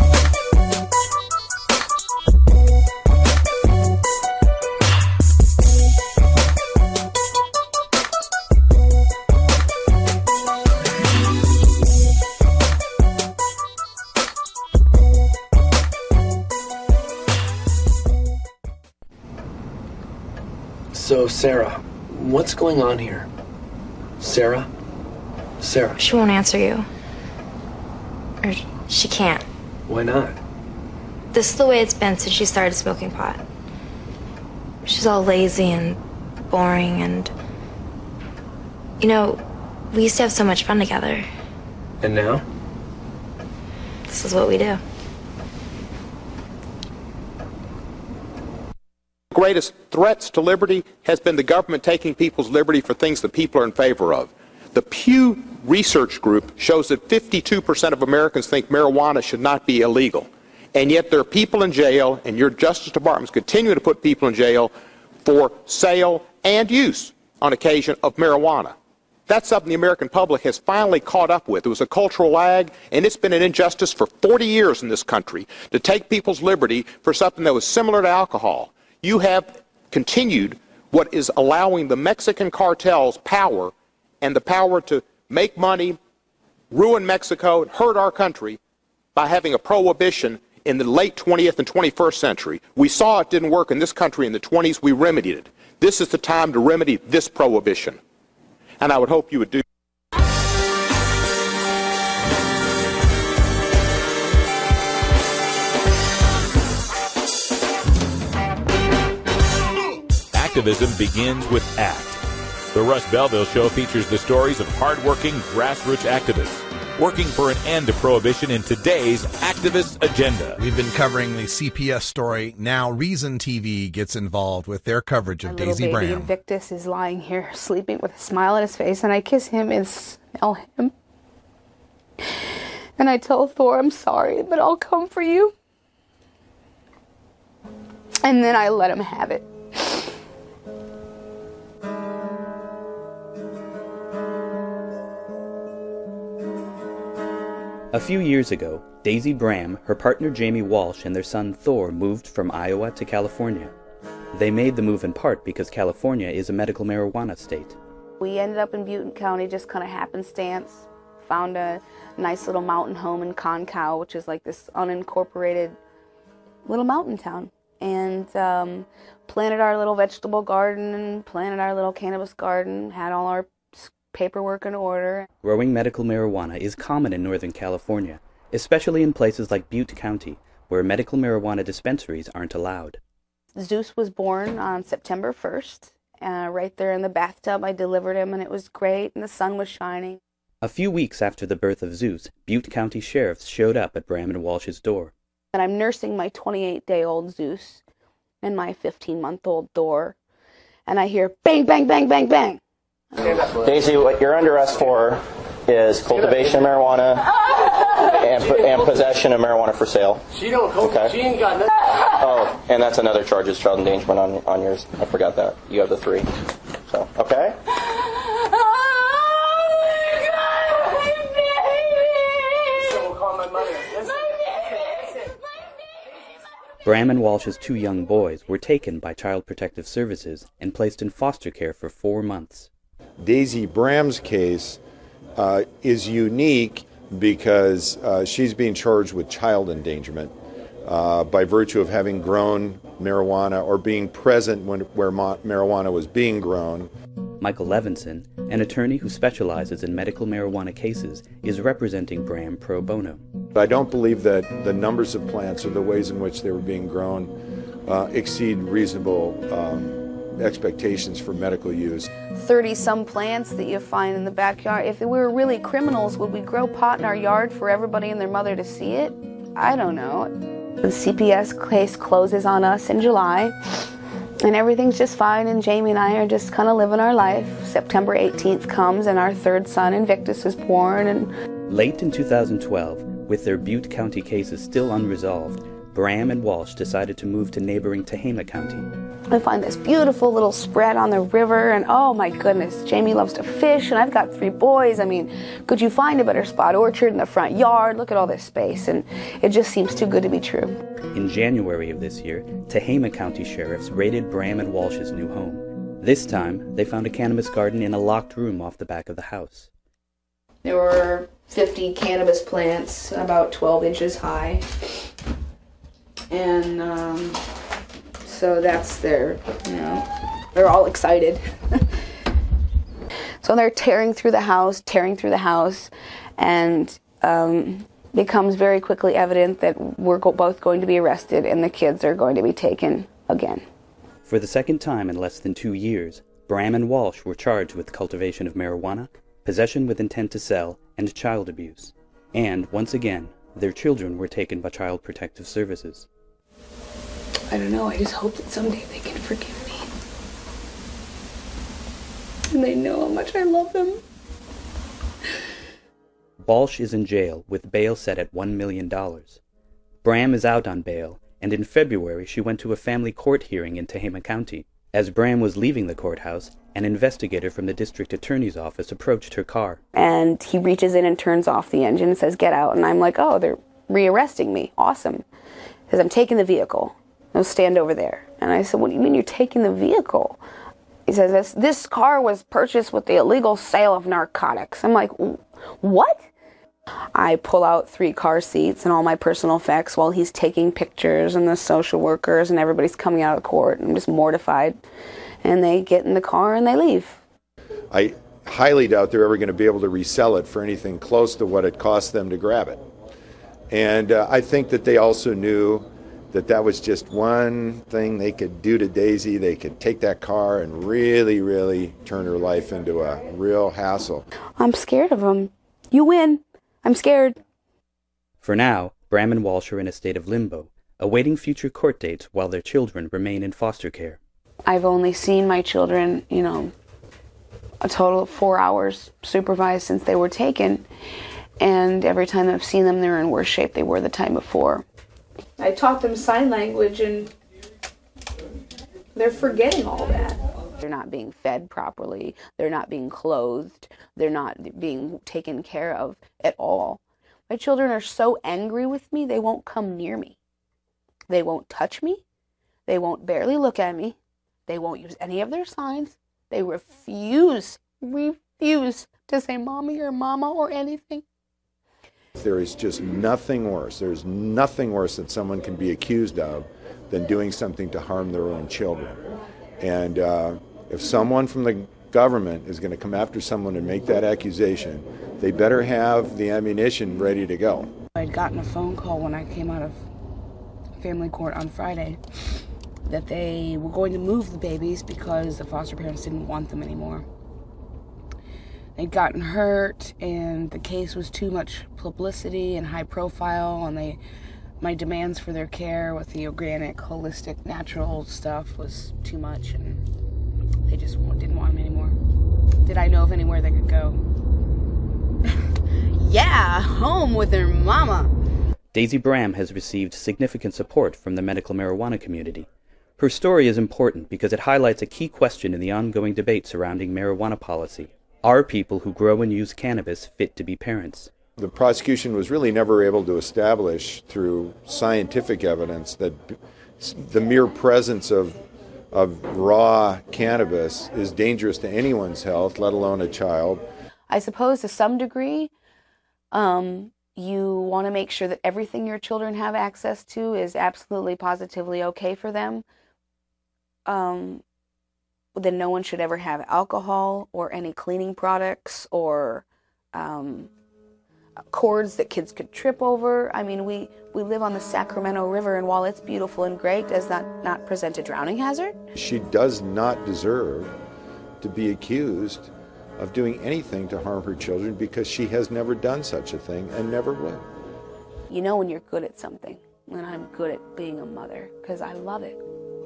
So, Sarah, what's going on here? Sarah? Sarah? She won't answer you. Or she can't. Why not? This is the way it's been since she started smoking pot. She's all lazy and boring and... You know, we used to have so much fun together. And now? This is what we do. Greatest threats to liberty has been the government taking people's liberty for things that people are in favor of. The Pew Research Group shows that fifty-two percent of Americans think marijuana should not be illegal. And yet there are people in jail, and your Justice Department is continuing to put people in jail for sale and use, on occasion, of marijuana. That's something the American public has finally caught up with. It was a cultural lag, and it's been an injustice for forty years in this country to take people's liberty for something that was similar to alcohol. You have continued what is allowing the Mexican cartels power and the power to make money, ruin Mexico, and hurt our country by having a prohibition in the late twentieth and twenty-first century. We saw it didn't work in this country in the twenties. We remedied it. This is the time to remedy this prohibition. And I would hope you would do. Activism begins with ACT. The Russ Belville Show features the stories of hardworking grassroots activists. working for an end to prohibition in today's activist agenda. We've been covering the C P S story. Now Reason T V gets involved with their coverage of My Daisy little baby Bram. Invictus is lying here sleeping with a smile on his face, and I kiss him and smell him. And I tell Thor, I'm sorry, but I'll come for you. And then I let him have it. A few years ago, Daisy Bram, her partner Jamie Walsh, and their son Thor moved from Iowa to California. They made the move in part because California is a medical marijuana state. We ended up in Butte County just kind of happenstance. Found a nice little mountain home in Concow, which is like this unincorporated little mountain town. And um, planted our little vegetable garden and planted our little cannabis garden, had all our paperwork in order. Growing medical marijuana is common in Northern California, especially in places like Butte County, where medical marijuana dispensaries aren't allowed. Zeus was born on September first. Uh, right there in the bathtub, I delivered him, and it was great, and the sun was shining. A few weeks after the birth of Zeus, Butte County sheriffs showed up at Bram and Walsh's door. And I'm nursing my twenty-eight-day-old Zeus and my fifteen-month-old Thor, and I hear bang, bang, bang, bang, bang. Daisy, what you're under arrest for is cultivation of marijuana and, and possession of marijuana for sale. She don't. Okay. She ain't got nothing. Oh, and that's another charge is child endangerment on on yours. I forgot that. You have the three. So okay. Bram and Walsh's two young boys were taken by Child Protective Services and placed in foster care for four months. Daisy Bram's case uh, is unique because uh, she's being charged with child endangerment uh, by virtue of having grown marijuana or being present when, where ma- marijuana was being grown. Michael Levinson, an attorney who specializes in medical marijuana cases, is representing Bram pro bono. I don't believe that the numbers of plants or the ways in which they were being grown uh, exceed reasonable um, expectations for medical use. thirty-some plants that you find in the backyard. If we were really criminals, would we grow pot in our yard for everybody and their mother to see it? I don't know. The C P S case closes on us in July, and everything's just fine, and Jamie and I are just kind of living our life. September eighteenth comes, and our third son, Invictus, is born. And late in two thousand twelve, with their Butte County cases still unresolved, Bram and Walsh decided to move to neighboring Tehama County. I find this beautiful little spread on the river, and oh my goodness, Jamie loves to fish, and I've got three boys. I mean, could you find a better spot? Orchard in the front yard, look at all this space, and it just seems too good to be true. In January of this year, Tehama County sheriffs raided Bram and Walsh's new home. This time, they found a cannabis garden in a locked room off the back of the house. There were fifty cannabis plants, about twelve inches high, and um, so that's their, you know, they're all excited. So they're tearing through the house, tearing through the house, and um, becomes very quickly evident that we're go- both going to be arrested and the kids are going to be taken again. For the second time in less than two years, Bram and Walsh were charged with cultivation of marijuana, possession with intent to sell, and child abuse. And, once again, their children were taken by Child Protective Services. I don't know, I just hope that someday they can forgive me. And they know how much I love them. Walsh is in jail with bail set at one million dollars. Bram is out on bail, and in February she went to a family court hearing in Tehama County. As Bram was leaving the courthouse, an investigator from the district attorney's office approached her car. And he reaches in and turns off the engine and says, "Get out." And I'm like, "Oh, they're rearresting me. Awesome." He says, "I'm taking the vehicle. I'll stand over there." And I said, "What do you mean you're taking the vehicle?" He says, this, this car was purchased with the illegal sale of narcotics. I'm like, what? I pull out three car seats and all my personal effects while he's taking pictures and the social workers and everybody's coming out of court. I'm just mortified. And they get in the car and they leave. I highly doubt they're ever going to be able to resell it for anything close to what it cost them to grab it. And uh, I think that they also knew that that was just one thing they could do to Daisy. They could take that car and really, really turn her life into a real hassle. I'm scared of them. You win. I'm scared. For now, Bram and Walsh are in a state of limbo, awaiting future court dates while their children remain in foster care. I've only seen my children, you know, a total of four hours supervised since they were taken. And every time I've seen them, they're in worse shape they were the time before. I taught them sign language, and they're forgetting all that. They're not being fed properly. They're not being clothed. They're not being taken care of at all. My children are so angry with me, they won't come near me. They won't touch me. They won't barely look at me. They won't use any of their signs. They refuse, refuse to say mommy or mama or anything. There is just nothing worse. There's nothing worse that someone can be accused of than doing something to harm their own children. And uh, if someone from the government is going to come after someone and make that accusation, they better have the ammunition ready to go. I'd gotten a phone call when I came out of family court on Friday that they were going to move the babies because the foster parents didn't want them anymore. They'd gotten hurt, and the case was too much publicity and high profile, and they, my demands for their care with the organic, holistic, natural stuff was too much, and they just didn't want them anymore. Did I know of anywhere they could go? Yeah, home with their mama. Daisy Bram has received significant support from the medical marijuana community. Her story is important because it highlights a key question in the ongoing debate surrounding marijuana policy. Are people who grow and use cannabis fit to be parents? The prosecution was really never able to establish through scientific evidence that the mere presence of of raw cannabis is dangerous to anyone's health, let alone a child. I suppose to some degree, um, you want to make sure that everything your children have access to is absolutely positively okay for them. Um, then no one should ever have alcohol or any cleaning products or um, cords that kids could trip over. I mean, we, we live on the Sacramento River, and while it's beautiful and great, does that not present a drowning hazard? She does not deserve to be accused of doing anything to harm her children because she has never done such a thing and never would. You know when you're good at something, and I'm good at being a mother, because I love it.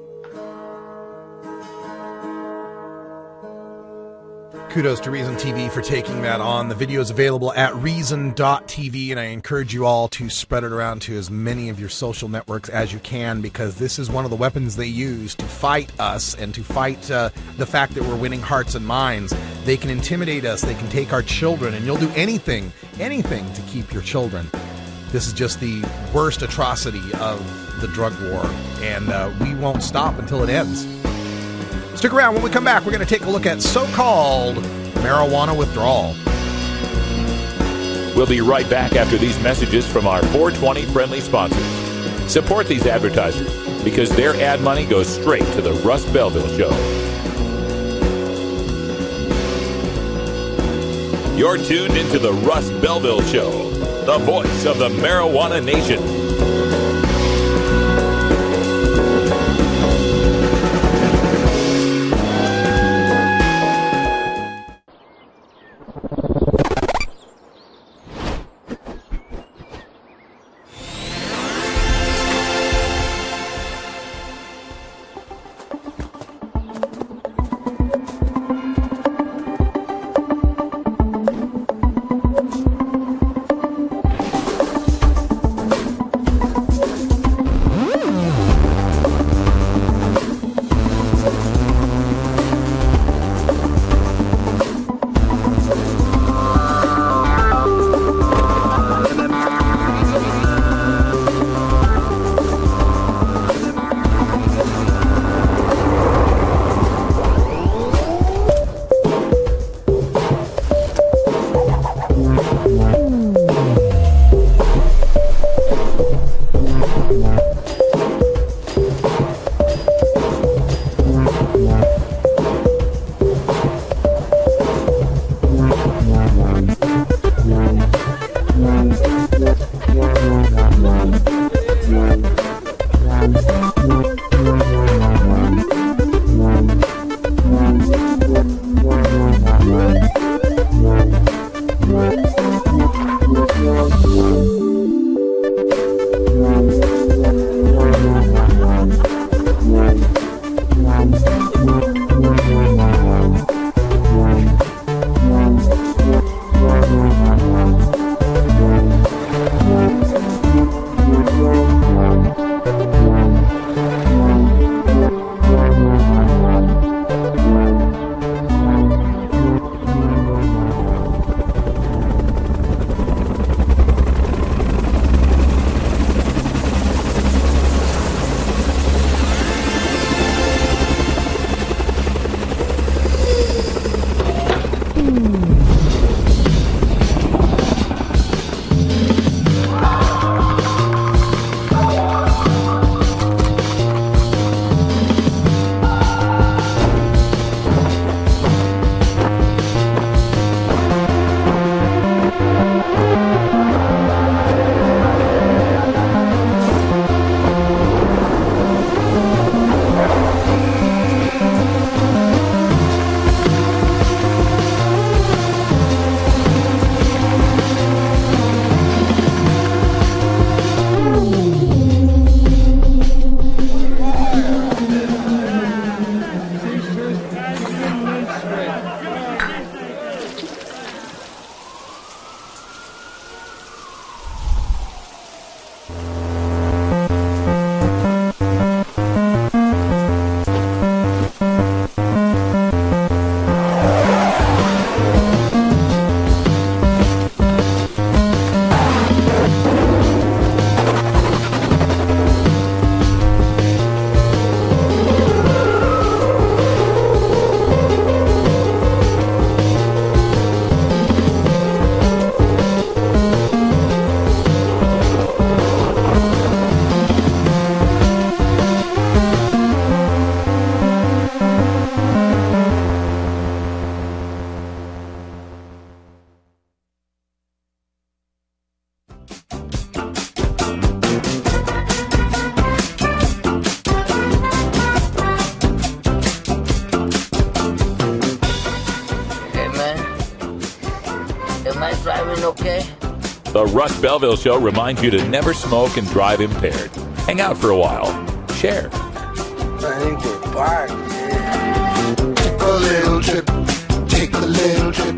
Kudos to Reason T V for taking that on. The video is available at reason dot t v, and I encourage you all to spread it around to as many of your social networks as you can, because this is one of the weapons they use to fight us and to fight uh, the fact that we're winning hearts and minds. They can intimidate us. They can take our children, and you'll do anything, anything to keep your children. This is just the worst atrocity of the drug war, and uh, we won't stop until it ends. Stick around. When we come back, we're going to take a look at so-called marijuana withdrawal. We'll be right back after these messages from our four twenty friendly sponsors. Support these advertisers because their ad money goes straight to the Russ Belville Show. You're tuned into the Russ Belville Show, the voice of the marijuana nation. The Russ Belville Show reminds you to never smoke and drive impaired. Hang out for a while. Share. I think we're back. Take a little trip. Take a little trip.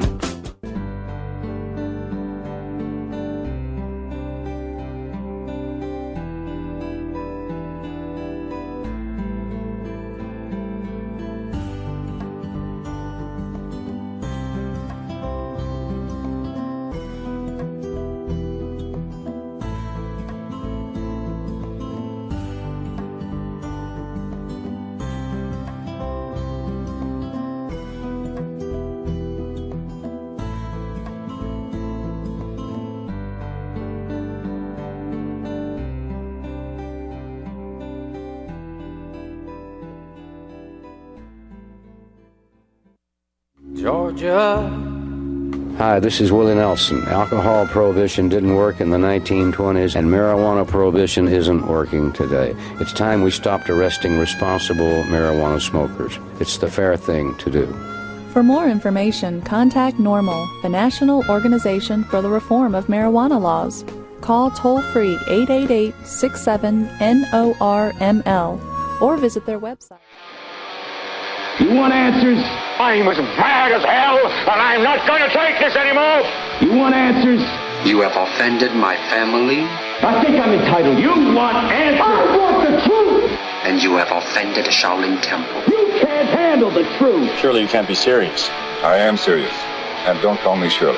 Georgia. Hi, this is Willie Nelson. Alcohol prohibition didn't work in the nineteen twenties, and marijuana prohibition isn't working today. It's time we stopped arresting responsible marijuana smokers. It's the fair thing to do. For more information, contact NORML, the National Organization for the Reform of Marijuana Laws. Call toll-free eight eight eight, six seven, N O R M L or visit their website. You want answers? I'm as mad as hell, and I'm not going to take this anymore. You want answers? You have offended my family. I think I'm entitled. You want answers? I want the truth. And you have offended a Shaolin Temple. You can't handle the truth. Surely you can't be serious. I am serious. And don't call me Shirley.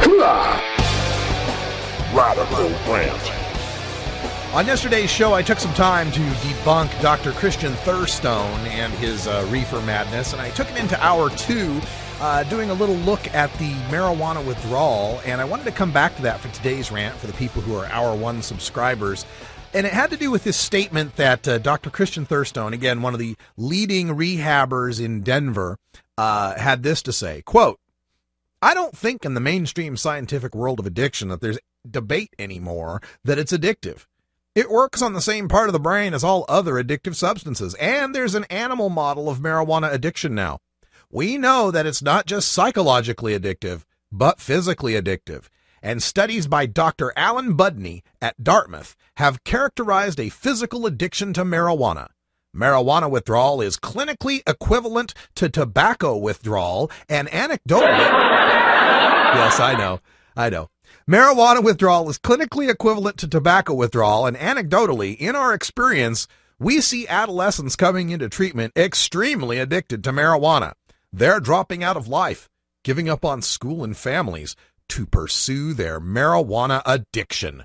Radical rant. On yesterday's show, I took some time to debunk Doctor Christian Thurstone and his uh, reefer madness, and I took it into hour two, uh, doing a little look at the marijuana withdrawal, and I wanted to come back to that for today's rant for the people who are hour one subscribers. And it had to do with this statement that uh, Doctor Christian Thurstone, again, one of the leading rehabbers in Denver, uh, had this to say, quote, "I don't think in the mainstream scientific world of addiction that there's debate anymore that it's addictive. It works on the same part of the brain as all other addictive substances, and there's an animal model of marijuana addiction now. We know that it's not just psychologically addictive, but physically addictive. And studies by Doctor Alan Budney at Dartmouth have characterized a physical addiction to marijuana. Marijuana withdrawal is clinically equivalent to tobacco withdrawal, and anecdotally..." Yes, I know, I know. Marijuana withdrawal is clinically equivalent to tobacco withdrawal, and anecdotally, in our experience, we see adolescents coming into treatment extremely addicted to marijuana. They're dropping out of life, giving up on school and families to pursue their marijuana addiction.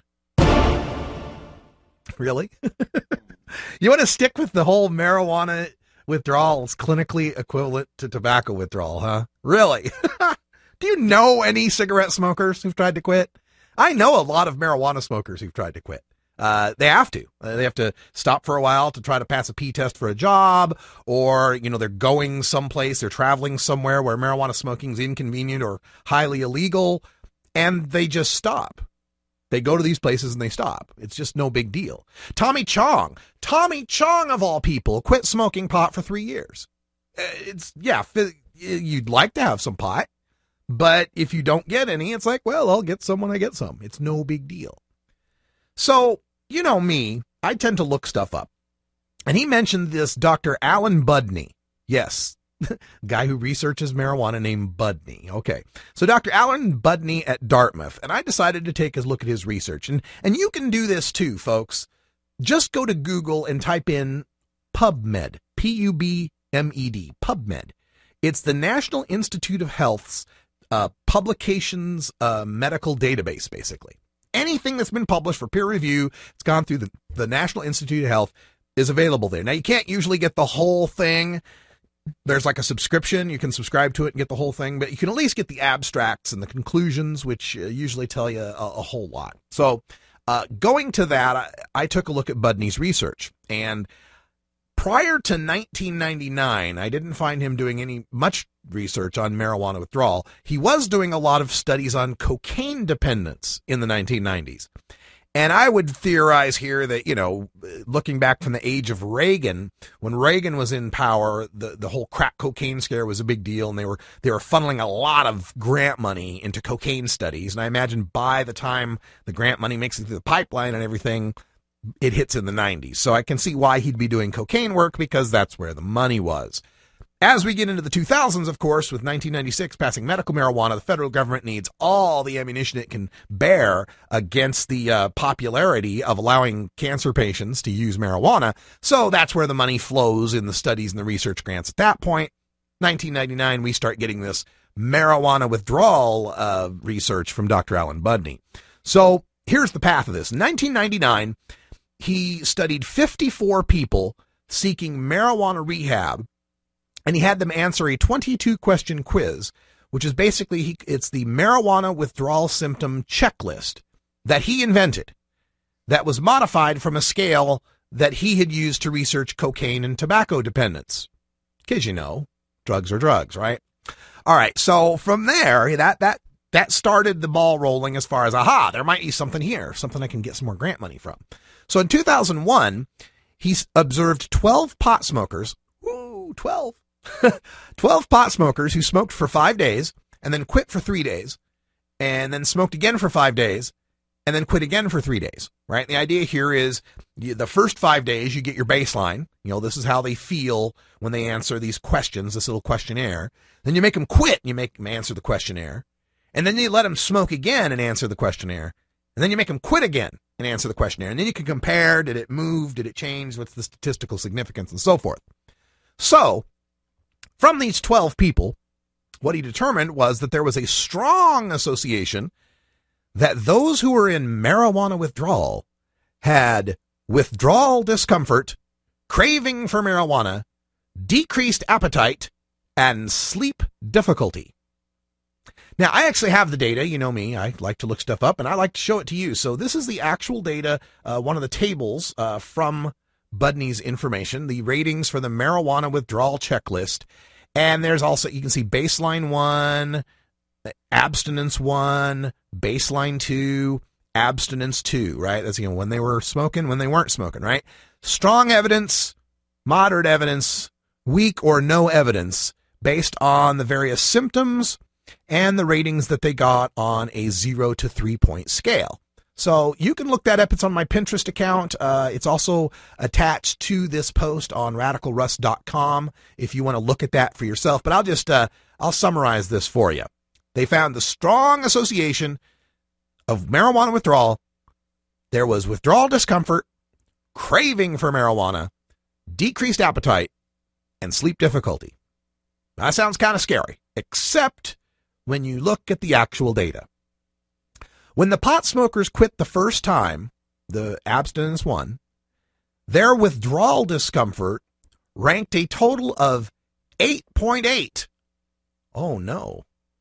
Really? You want to stick with the whole marijuana withdrawal is clinically equivalent to tobacco withdrawal, huh? Really? Do you know any cigarette smokers who've tried to quit? I know a lot of marijuana smokers who've tried to quit. Uh, they have to. Uh, they have to stop for a while to try to pass a P test for a job, or, you know, they're going someplace, they're traveling somewhere where marijuana smoking is inconvenient or highly illegal, and they just stop. They go to these places and they stop. It's just no big deal. Tommy Chong, Tommy Chong of all people, quit smoking pot for three years. Uh, it's, yeah, you'd like to have some pot. But if you don't get any, it's like, well, I'll get some when I get some. It's no big deal. So, you know me, I tend to look stuff up. And he mentioned this Doctor Alan Budney. Yes, guy who researches marijuana named Budney. Okay, so Doctor Alan Budney at Dartmouth. And I decided to take a look at his research. And, and you can do this too, folks. Just go to Google and type in PubMed, P U B M E D, PubMed. It's the National Institute of Health's Uh, publications, uh, medical database, basically. Anything that's been published for peer review, it's gone through the, the National Institute of Health, is available there. Now, you can't usually get the whole thing. There's like a subscription. You can subscribe to it and get the whole thing, but you can at least get the abstracts and the conclusions, which uh, usually tell you a, a whole lot. So, uh, going to that, I, I took a look at Budney's research, and prior to nineteen ninety-nine, I didn't find him doing any much research on marijuana withdrawal. He was doing a lot of studies on cocaine dependence in the nineteen nineties. And I would theorize here that, you know, looking back from the age of Reagan, when Reagan was in power, the, the whole crack cocaine scare was a big deal, and they were they were funneling a lot of grant money into cocaine studies. And I imagine by the time the grant money makes it through the pipeline and everything, it hits in the nineties. So I can see why he'd be doing cocaine work, because that's where the money was. As we get into the two thousands, of course, with nineteen ninety-six passing medical marijuana, the federal government needs all the ammunition it can bear against the uh, popularity of allowing cancer patients to use marijuana. So that's where the money flows in the studies and the research grants. At that point, nineteen ninety-nine, we start getting this marijuana withdrawal uh, research from Doctor Alan Budney. So here's the path of this. In nineteen ninety-nine, he studied fifty-four people seeking marijuana rehab, and he had them answer a twenty-two question quiz, which is basically, he, it's the marijuana withdrawal symptom checklist that he invented, that was modified from a scale that he had used to research cocaine and tobacco dependence. Because, you know, drugs are drugs, right? All right, so from there, that that that started the ball rolling as far as, aha, there might be something here, something I can get some more grant money from. So in two thousand one, he observed twelve pot smokers, ooh, twelve, twelve pot smokers who smoked for five days and then quit for three days and then smoked again for five days and then quit again for three days, right? The idea here is you, the first five days, you get your baseline. You know, this is how they feel when they answer these questions, this little questionnaire. Then you make them quit and you make them answer the questionnaire. And then you let them smoke again and answer the questionnaire. And then you make them quit again and answer the questionnaire. And then you can compare, did it move, did it change, what's the statistical significance, and so forth. So, from these twelve people, what he determined was that there was a strong association that those who were in marijuana withdrawal had withdrawal discomfort, craving for marijuana, decreased appetite, and sleep difficulty. Now, I actually have the data. You know me, I like to look stuff up, and I like to show it to you. So this is the actual data, uh, one of the tables uh, from Budney's information, the ratings for the marijuana withdrawal checklist. And there's also, you can see baseline one, abstinence one, baseline two, abstinence two, right? That's, you know, when they were smoking, when they weren't smoking, right? Strong evidence, moderate evidence, weak or no evidence, based on the various symptoms and the ratings that they got on a zero to three point scale. So you can look that up. It's on my Pinterest account. Uh, it's also attached to this post on radical russ dot com if you want to look at that for yourself. But I'll just, uh, I'll summarize this for you. They found the strong association of marijuana withdrawal. There was withdrawal discomfort, craving for marijuana, decreased appetite, and sleep difficulty. That sounds kind of scary, except when you look at the actual data. When the pot smokers quit the first time, the abstinence one, their withdrawal discomfort ranked a total of eight point eight. Oh no.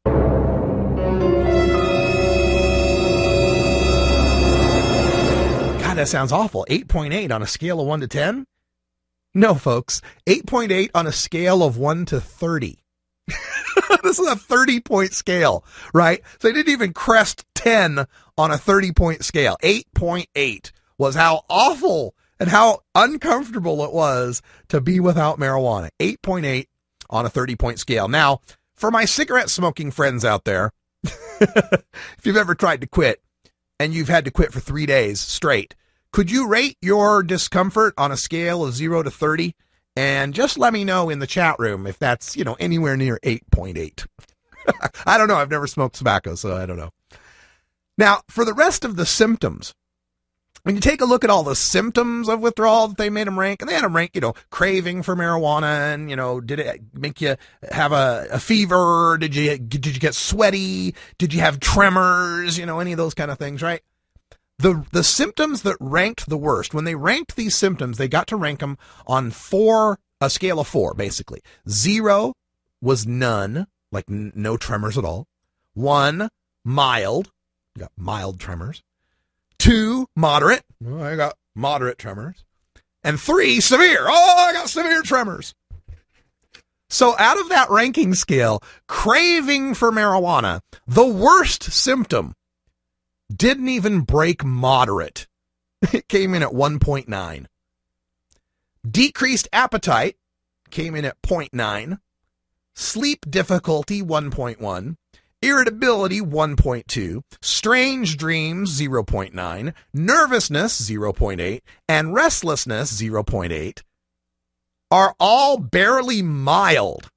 God, that sounds awful. eight point eight on a scale of one to ten? No, folks. eight point eight on a scale of one to thirty. This is a thirty-point scale, right? So they didn't even crest ten on a thirty-point scale. eight point eight was how awful and how uncomfortable it was to be without marijuana. eight point eight on a thirty-point scale. Now, for my cigarette smoking friends out there, if you've ever tried to quit and you've had to quit for three days straight, could you rate your discomfort on a scale of zero to thirty? And just let me know in the chat room if that's, you know, anywhere near eight point eight. I don't know. I've never smoked tobacco, so I don't know. Now, for the rest of the symptoms, when you take a look at all the symptoms of withdrawal that they made them rank, and they had them rank, you know, craving for marijuana, and, you know, did it make you have a, a fever? Did you, did you get sweaty? Did you have tremors? You know, any of those kind of things, right? The the symptoms that ranked the worst, when they ranked these symptoms, they got to rank them on four, a scale of four, basically. Zero was none, like n- no tremors at all. One, mild. You got mild tremors. Two, moderate. Oh, I got moderate tremors. And three, severe. Oh, I got severe tremors. So out of that ranking scale, craving for marijuana, the worst symptom, Didn't even break moderate. It came in at one point nine. Decreased appetite came in at zero point nine. Sleep difficulty, one point one. Irritability, one point two. Strange dreams, zero point nine. Nervousness, zero point eight. And restlessness, zero point eight. Are all barely mild.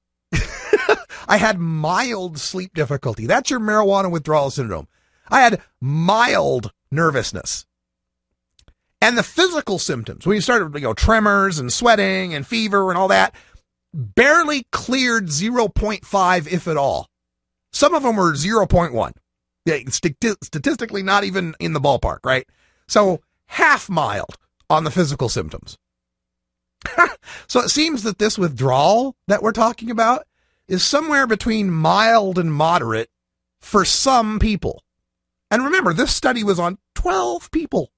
I had mild sleep difficulty. That's your marijuana withdrawal syndrome. I had mild nervousness. And the physical symptoms, when you started, you know, tremors and sweating and fever and all that, barely cleared zero point five, if at all. Some of them were zero point one. Yeah, st- statistically not even in the ballpark, right? So half mild on the physical symptoms. So it seems that this withdrawal that we're talking about is somewhere between mild and moderate for some people. And remember, this study was on twelve people.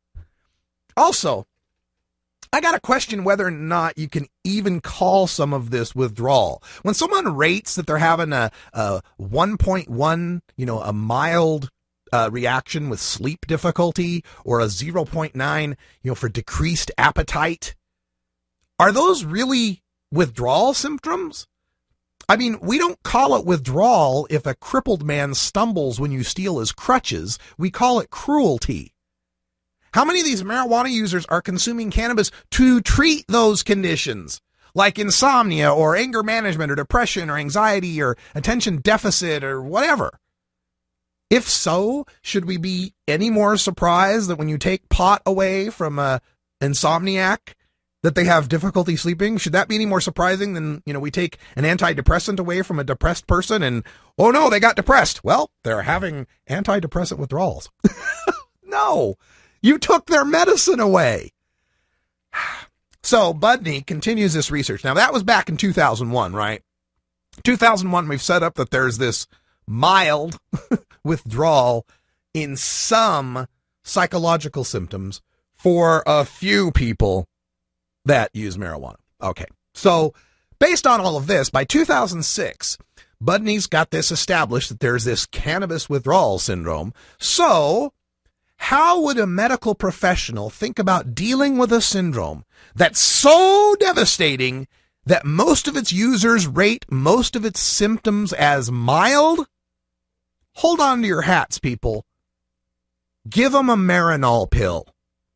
Also, I got to question whether or not you can even call some of this withdrawal. When someone rates that they're having a, a one point one, you know, a mild uh, reaction with sleep difficulty, or a zero point nine, you know, for decreased appetite, are those really withdrawal symptoms? I mean, we don't call it withdrawal if a crippled man stumbles when you steal his crutches. We call it cruelty. How many of these marijuana users are consuming cannabis to treat those conditions, like insomnia or anger management or depression or anxiety or attention deficit or whatever? If so, should we be any more surprised that when you take pot away from a insomniac, that they have difficulty sleeping? Should that be any more surprising than, you know, we take an antidepressant away from a depressed person and, oh no, they got depressed. Well, they're having antidepressant withdrawals. No, you took their medicine away. So Budney continues this research. Now that was back in two thousand one, right? two thousand one, we've set up that there's this mild withdrawal in some psychological symptoms for a few people that use marijuana. Okay, so based on all of this, by two thousand six, Budney's got this established that there's this cannabis withdrawal syndrome. So how would a medical professional think about dealing with a syndrome that's so devastating that most of its users rate most of its symptoms as mild? Hold on to your hats, people. Give them a Marinol pill.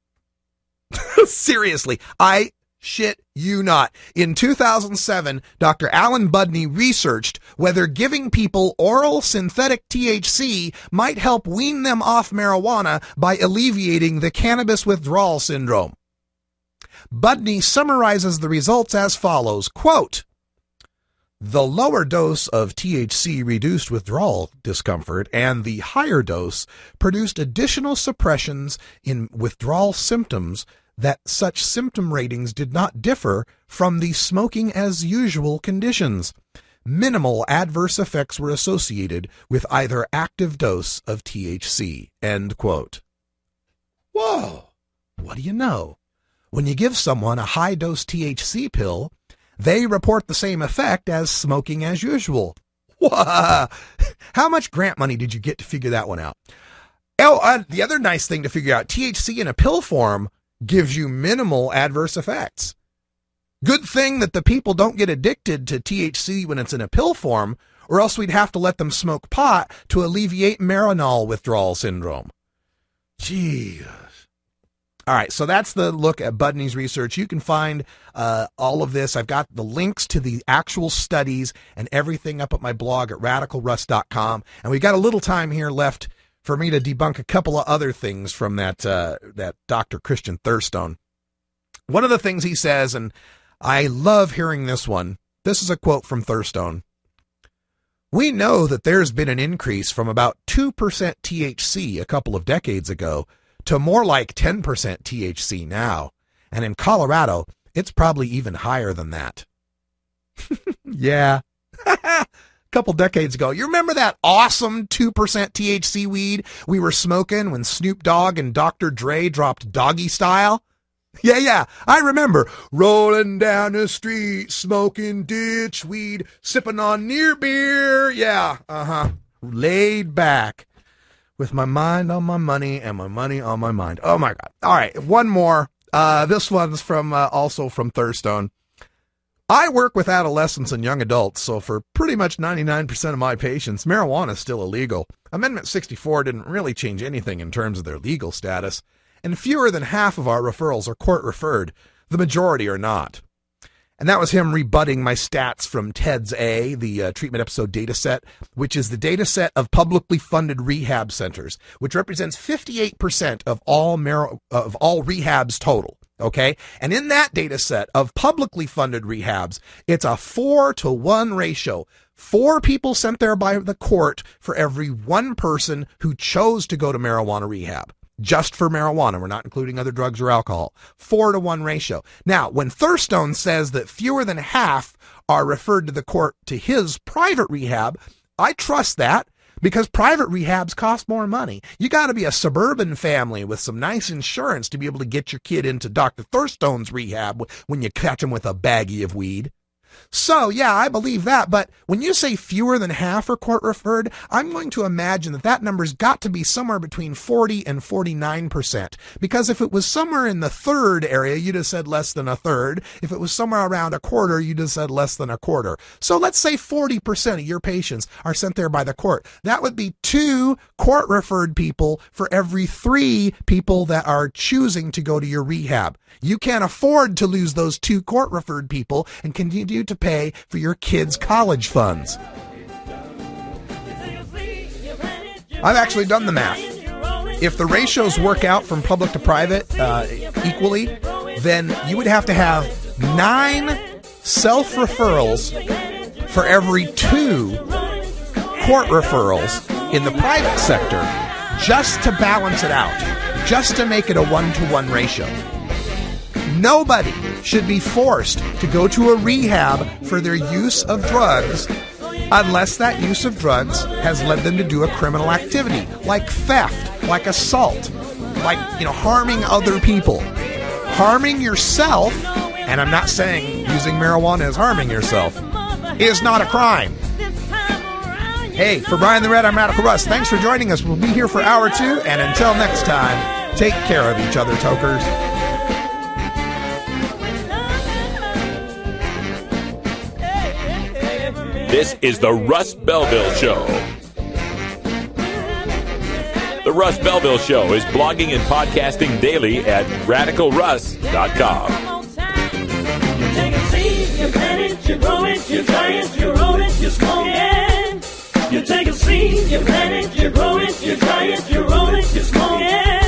Seriously, I shit you not. In two thousand seven, Doctor Alan Budney researched whether giving people oral synthetic T H C might help wean them off marijuana by alleviating the cannabis withdrawal syndrome. Budney summarizes the results as follows, quote, "The lower dose of T H C reduced withdrawal discomfort, and the higher dose produced additional suppressions in withdrawal symptoms that such symptom ratings did not differ from the smoking as usual conditions. Minimal adverse effects were associated with either active dose of T H C." End quote. Whoa, what do you know? When you give someone a high-dose T H C pill, they report the same effect as smoking as usual. Whoa. How much grant money did you get to figure that one out? Oh, uh, the other nice thing to figure out, T H C in a pill form gives you minimal adverse effects. Good thing that the people don't get addicted to T H C when it's in a pill form, or else we'd have to let them smoke pot to alleviate Marinol withdrawal syndrome. Jeez. All right, so that's the look at Budney's research. You can find uh, all of this. I've got the links to the actual studies and everything up at my blog at radical russ dot com. And we've got a little time here left for me to debunk a couple of other things from that uh, that Doctor Christian Thurstone. One of the things he says, and I love hearing this one, this is a quote from Thurstone. "We know that there's been an increase from about two percent T H C a couple of decades ago to more like ten percent T H C now. And in Colorado, it's probably even higher than that." Yeah. Couple decades ago. You remember that awesome two percent T H C weed we were smoking when Snoop Dogg and Doctor Dre dropped Doggy Style? Yeah, yeah, I remember. Rolling down the street, smoking ditch weed, sipping on near beer. Yeah, uh-huh. Laid back. with my mind on my money and my money on my mind. Oh, my God. All right, one more. Uh, this one's from uh, also from Thurstone. I work with adolescents and young adults, so for pretty much ninety-nine percent of my patients, marijuana is still illegal. Amendment sixty-four didn't really change anything in terms of their legal status, and fewer than half of our referrals are court-referred. The majority are not. And that was him rebutting my stats from TEDS A, the uh, treatment episode data set, which is the data set of publicly funded rehab centers, which represents fifty-eight percent of all mar- of all rehabs total. Okay. And in that data set of publicly funded rehabs, it's a four to one ratio. Four people sent there by the court for every one person who chose to go to marijuana rehab. Just for marijuana. We're not including other drugs or alcohol. Four to one ratio. Now, when Thurstone says that fewer than half are referred to the court to his private rehab, I trust that because private rehabs cost more money. You got to be a suburban family with some nice insurance to be able to get your kid into Doctor Thurstone's rehab when you catch him with a baggie of weed. So, yeah, I believe that, but when you say fewer than half are court-referred, I'm going to imagine that that number's got to be somewhere between forty and forty-nine percent, because if it was somewhere in the third area, you'd have said less than a third. If it was somewhere around a quarter, you'd have said less than a quarter. So let's say forty percent of your patients are sent there by the court. That would be two court-referred people for every three people that are choosing to go to your rehab. You can't afford to lose those two court-referred people and continue to pay for your kids' college funds. I've actually done the math. If the ratios work out from public to private uh, equally, then you would have to have nine self-referrals for every two court referrals in the private sector just to balance it out, just to make it a one-to-one ratio. Nobody should be forced to go to a rehab for their use of drugs unless that use of drugs has led them to do a criminal activity, like theft, like assault, like, you know, harming other people. Harming yourself, and I'm not saying using marijuana is harming yourself, is not a crime. Hey, for Brian the Red, I'm Radical Russ. Thanks for joining us. We'll be here for hour two, and until next time, take care of each other, tokers. This is the Russ Belville Show. The Russ Belville Show is blogging and podcasting daily at radical russ dot com. You take a seed, you plant it, you grow it, you dry it, you roll it, you smoke it. You take a seed, you plant it, you grow it, you dry it, you roll it, you smoke it.